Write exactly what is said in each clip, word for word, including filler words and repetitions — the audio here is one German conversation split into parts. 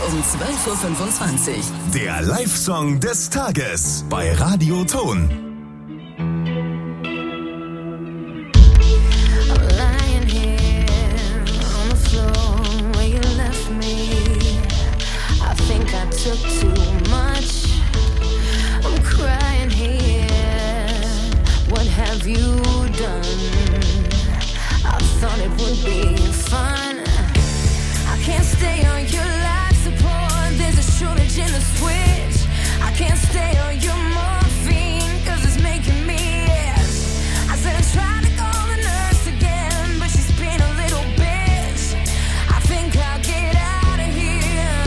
um zwölf Uhr fünfundzwanzig. Der Live-Song des Tages bei Radio Ton. Took too much. I'm crying here. What have you done? I thought it would be fun. I can't stay on your life support. There's a shortage in the switch. I can't stay on your morphine, cause it's making me itch. I said I tried to call the nurse again, but she's been a little bitch. I think I'll get out of here.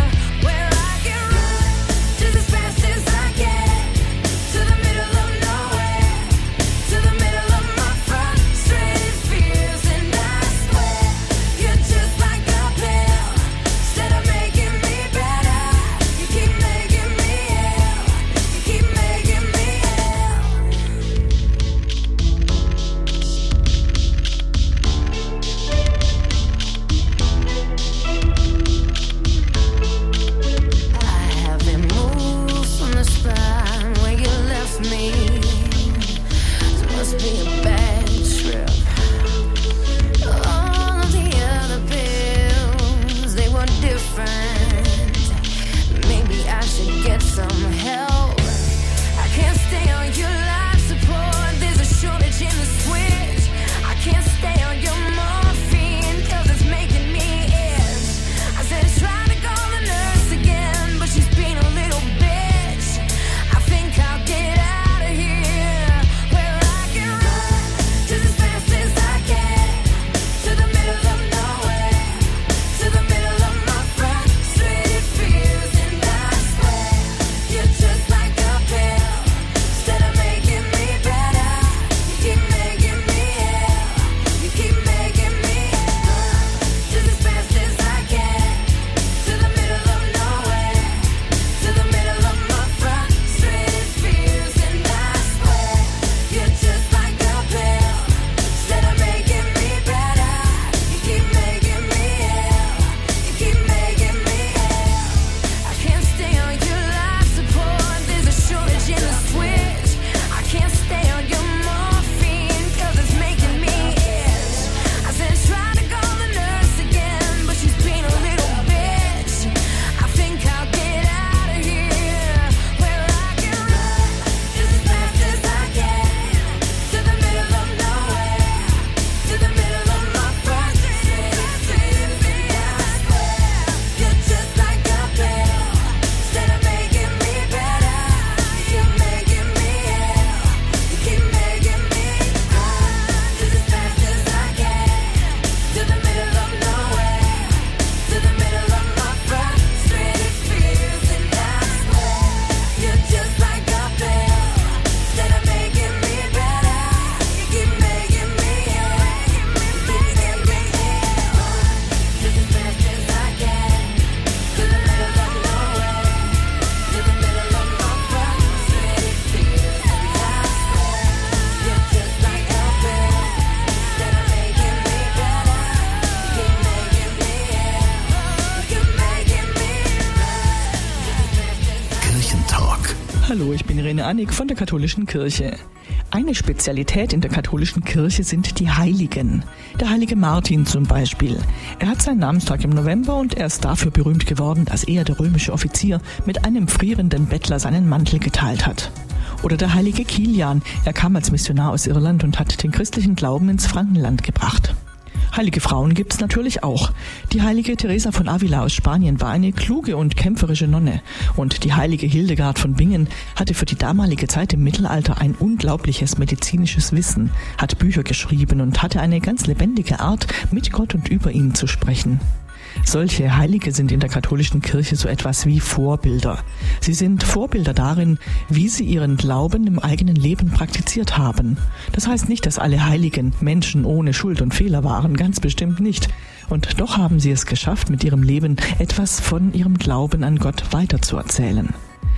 Hallo, ich bin Irene Annig von der Katholischen Kirche. Eine Spezialität in der Katholischen Kirche sind die Heiligen. Der heilige Martin zum Beispiel. Er hat seinen Namenstag im November und er ist dafür berühmt geworden, dass er, der römische Offizier, mit einem frierenden Bettler seinen Mantel geteilt hat. Oder der heilige Kilian. Er kam als Missionar aus Irland und hat den christlichen Glauben ins Frankenland gebracht. Heilige Frauen gibt's natürlich auch. Die heilige Teresa von Avila aus Spanien war eine kluge und kämpferische Nonne. Und die heilige Hildegard von Bingen hatte für die damalige Zeit im Mittelalter ein unglaubliches medizinisches Wissen, hat Bücher geschrieben und hatte eine ganz lebendige Art, mit Gott und über ihn zu sprechen. Solche Heilige sind in der katholischen Kirche so etwas wie Vorbilder. Sie sind Vorbilder darin, wie sie ihren Glauben im eigenen Leben praktiziert haben. Das heißt nicht, dass alle Heiligen Menschen ohne Schuld und Fehler waren, ganz bestimmt nicht. Und doch haben sie es geschafft, mit ihrem Leben etwas von ihrem Glauben an Gott weiterzuerzählen.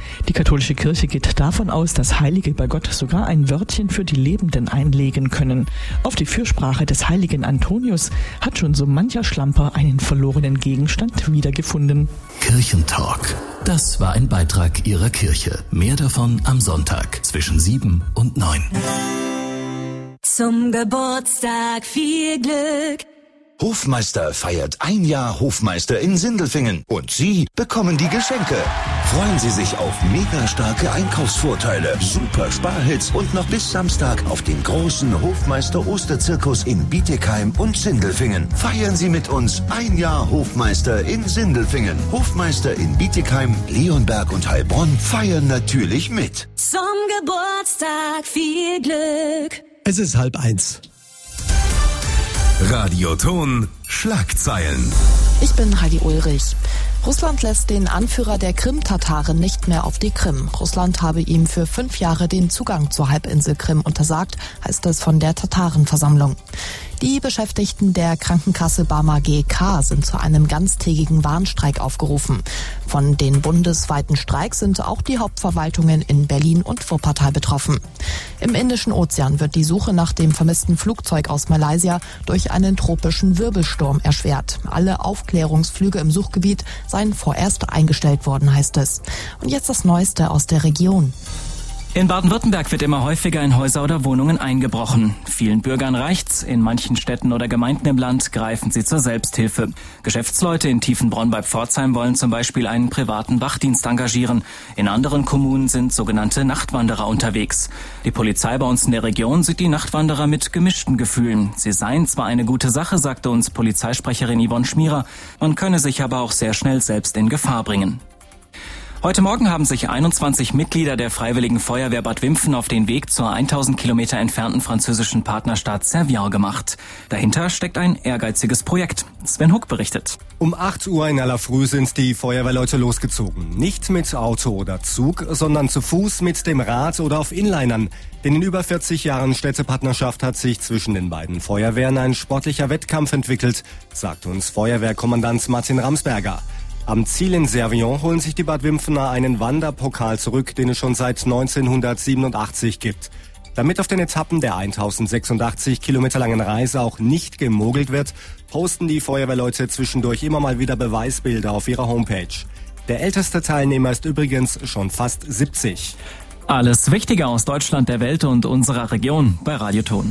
Die katholische Kirche geht davon aus, dass Heilige bei Gott sogar ein Wörtchen für die Lebenden einlegen können. Auf die Fürsprache des heiligen Antonius hat schon so mancher Schlamper einen verlorenen Gegenstand wiedergefunden. Kirchentalk. Das war ein Beitrag Ihrer Kirche. Mehr davon am Sonntag zwischen sieben und neun. Zum Geburtstag viel Glück. Hofmeister feiert ein Jahr Hofmeister in Sindelfingen und Sie bekommen die Geschenke. Freuen Sie sich auf mega starke Einkaufsvorteile, super Sparhits und noch bis Samstag auf den großen Hofmeister Osterzirkus in Bietigheim und Sindelfingen. Feiern Sie mit uns ein Jahr Hofmeister in Sindelfingen. Hofmeister in Bietigheim, Leonberg und Heilbronn feiern natürlich mit. Zum Geburtstag viel Glück. Es ist halb eins. Radioton Schlagzeilen. Ich bin Heidi Ulrich. Russland lässt den Anführer der Krim-Tataren nicht mehr auf die Krim. Russland habe ihm für fünf Jahre den Zugang zur Halbinsel Krim untersagt, heißt es von der Tatarenversammlung. Die Beschäftigten der Krankenkasse Barmer G K sind zu einem ganztägigen Warnstreik aufgerufen. Von den bundesweiten Streiks sind auch die Hauptverwaltungen in Berlin und Wuppertal betroffen. Im Indischen Ozean wird die Suche nach dem vermissten Flugzeug aus Malaysia durch einen tropischen Wirbelsturm erschwert. Alle Aufklärungsflüge im Suchgebiet seien vorerst eingestellt worden, heißt es. Und jetzt das Neueste aus der Region. In Baden-Württemberg wird immer häufiger in Häuser oder Wohnungen eingebrochen. Vielen Bürgern reicht's. In manchen Städten oder Gemeinden im Land greifen sie zur Selbsthilfe. Geschäftsleute in Tiefenbronn bei Pforzheim wollen zum Beispiel einen privaten Wachdienst engagieren. In anderen Kommunen sind sogenannte Nachtwanderer unterwegs. Die Polizei bei uns in der Region sieht die Nachtwanderer mit gemischten Gefühlen. Sie seien zwar eine gute Sache, sagte uns Polizeisprecherin Yvonne Schmierer, man könne sich aber auch sehr schnell selbst in Gefahr bringen. Heute Morgen haben sich einundzwanzig Mitglieder der Freiwilligen Feuerwehr Bad Wimpfen auf den Weg zur tausend Kilometer entfernten französischen Partnerstadt Servien gemacht. Dahinter steckt ein ehrgeiziges Projekt. Sven Huck berichtet. Um acht Uhr in aller Früh sind die Feuerwehrleute losgezogen. Nicht mit Auto oder Zug, sondern zu Fuß, mit dem Rad oder auf Inlinern. Denn in über vierzig Jahren Städtepartnerschaft hat sich zwischen den beiden Feuerwehren ein sportlicher Wettkampf entwickelt, sagt uns Feuerwehrkommandant Martin Ramsberger. Am Ziel in Servien holen sich die Bad Wimpfener einen Wanderpokal zurück, den es schon seit neunzehnhundertsiebenundachtzig gibt. Damit auf den Etappen der tausendsechsundachtzig Kilometer langen Reise auch nicht gemogelt wird, posten die Feuerwehrleute zwischendurch immer mal wieder Beweisbilder auf ihrer Homepage. Der älteste Teilnehmer ist übrigens schon fast siebzig. Alles Wichtige aus Deutschland, der Welt und unserer Region bei Radioton.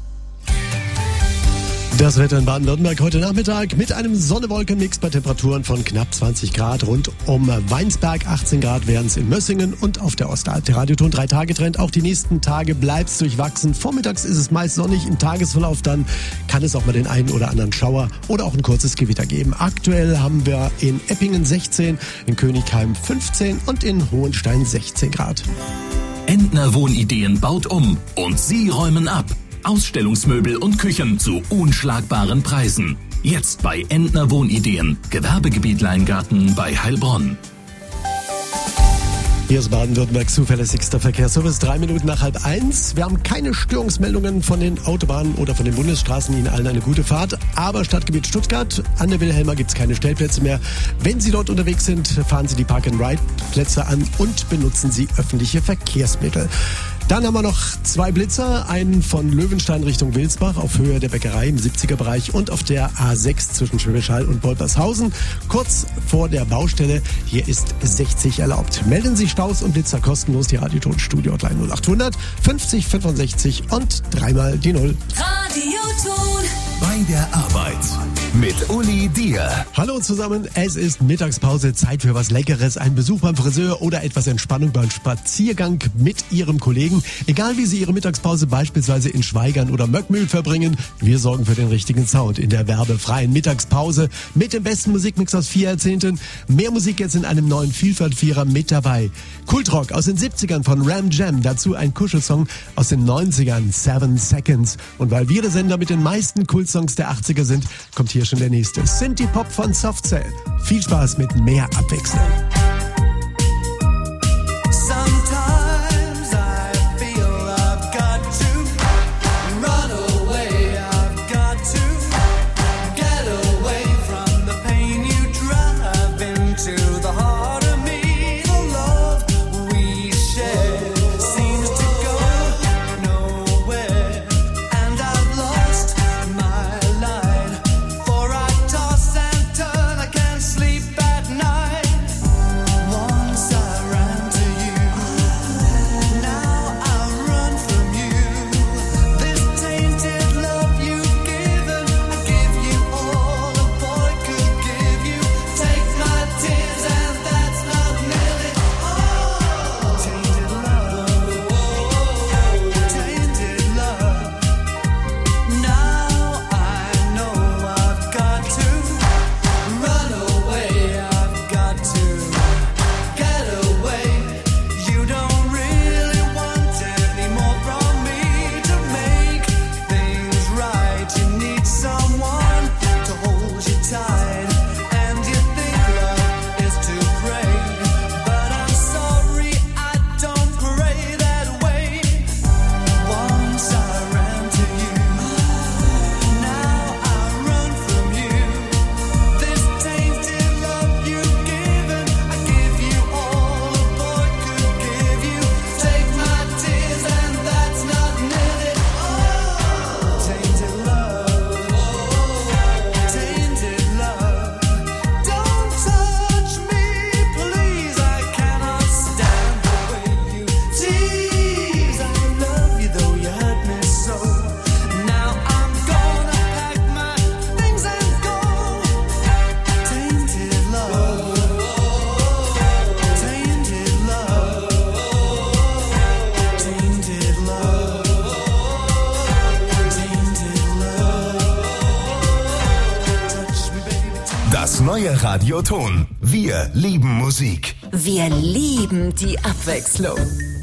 Das Wetter in Baden-Württemberg heute Nachmittag mit einem Sonne-Wolken-Mix bei Temperaturen von knapp zwanzig Grad. Rund um Weinsberg achtzehn Grad wären es in Mössingen und auf der Ostalb. Der Radioton drei Tage Trend. Auch die nächsten Tage bleibt es durchwachsen. Vormittags ist es meist sonnig. Im Tagesverlauf dann kann es auch mal den einen oder anderen Schauer oder auch ein kurzes Gewitter geben. Aktuell haben wir in Eppingen sechzehn, in Königheim fünfzehn und in Hohenstein sechzehn Grad. Entner Wohnideen baut um und Sie räumen ab. Ausstellungsmöbel und Küchen zu unschlagbaren Preisen. Jetzt bei Entner Wohnideen, Gewerbegebiet Leingarten bei Heilbronn. Hier ist Baden-Württembergs zuverlässigster Verkehrsservice, drei Minuten nach halb eins. Wir haben keine Störungsmeldungen von den Autobahnen oder von den Bundesstraßen. Ihnen allen eine gute Fahrt. Aber Stadtgebiet Stuttgart, an der Wilhelma gibt es keine Stellplätze mehr. Wenn Sie dort unterwegs sind, fahren Sie die Park-and-Ride-Plätze an und benutzen Sie öffentliche Verkehrsmittel. Dann haben wir noch zwei Blitzer, einen von Löwenstein Richtung Wilsbach auf Höhe der Bäckerei im siebziger Bereich und auf der A sechs zwischen Schwäbisch Hall und Wolpershausen, kurz vor der Baustelle. Hier ist sechzig erlaubt. Melden Sie Staus und Blitzer kostenlos, die Radioton Studio Hotline null acht hundert fünfzig fünfundsechzig und dreimal die Null. Radioton. Bei der Arbeit mit Uli Dier. Hallo zusammen, es ist Mittagspause, Zeit für was Leckeres, ein Besuch beim Friseur oder etwas Entspannung beim Spaziergang mit Ihrem Kollegen. Egal wie Sie Ihre Mittagspause beispielsweise in Schweigern oder Möckmühl verbringen, wir sorgen für den richtigen Sound in der werbefreien Mittagspause mit dem besten Musikmix aus vier Jahrzehnten. Mehr Musik jetzt in einem neuen Vielfalt-Vierer mit dabei. Kultrock aus den siebzigern von Ram Jam, dazu ein Kuschelsong aus den neunzigern, Seven Seconds. Und weil wir der Sender mit den meisten Kultsongs der achtziger sind, kommt hier schon der nächste. Synthie-Pop von Soft Cell. Viel Spaß mit mehr Abwechslung. Das neue Radioton. Wir lieben Musik. Wir lieben die Abwechslung.